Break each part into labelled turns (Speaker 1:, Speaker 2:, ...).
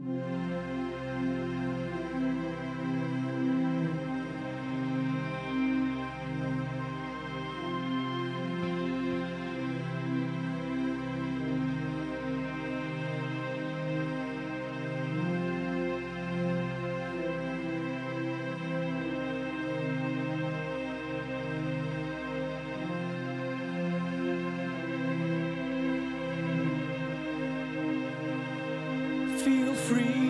Speaker 1: Feel free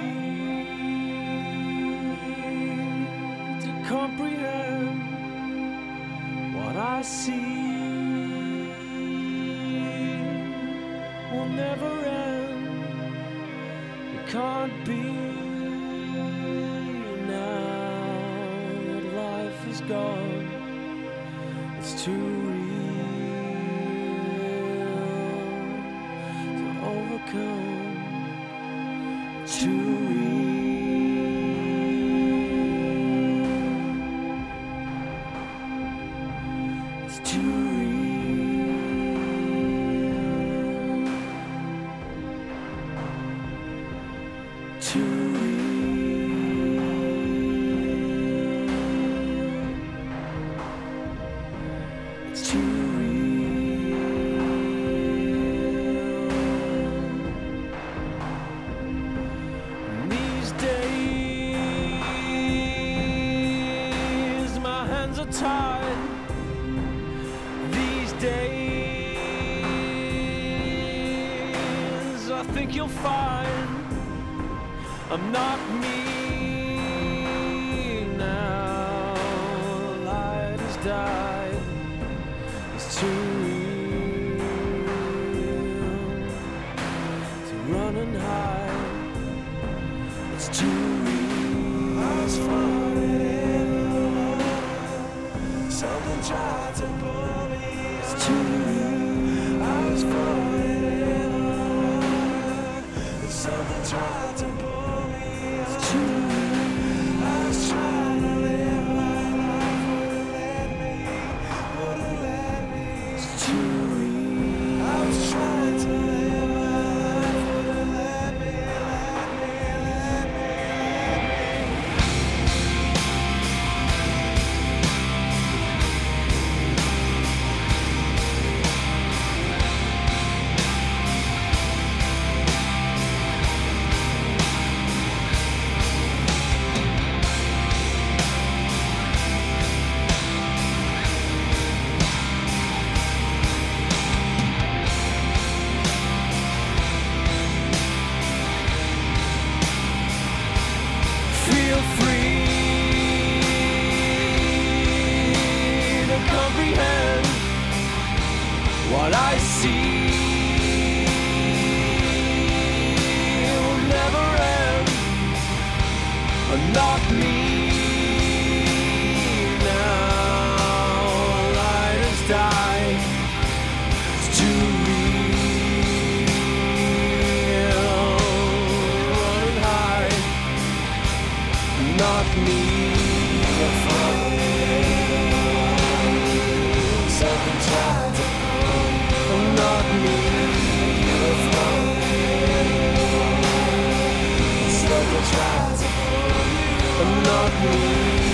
Speaker 1: to comprehend what I see will never end. It can't be now that life is gone. It's too real to overcome. Too real. It's too real. Too real. It's too tied. These days I think you'll find I'm not me now. The light has died. It's too real to run and hide. It's too real. I was falling. Something tried to pull me. It's too real. I was falling hard. Something tried to pull me. It's too real. I was trying to live my life. Wouldn't let me. It's too real. I was trying to live my life. Wouldn't let me. Feel free to comprehend what I see will never end. Not me now. Light has died. It's too real. Run and hide. Not me. Something tried to pull you. Not me. Something tried to pull you. Not me.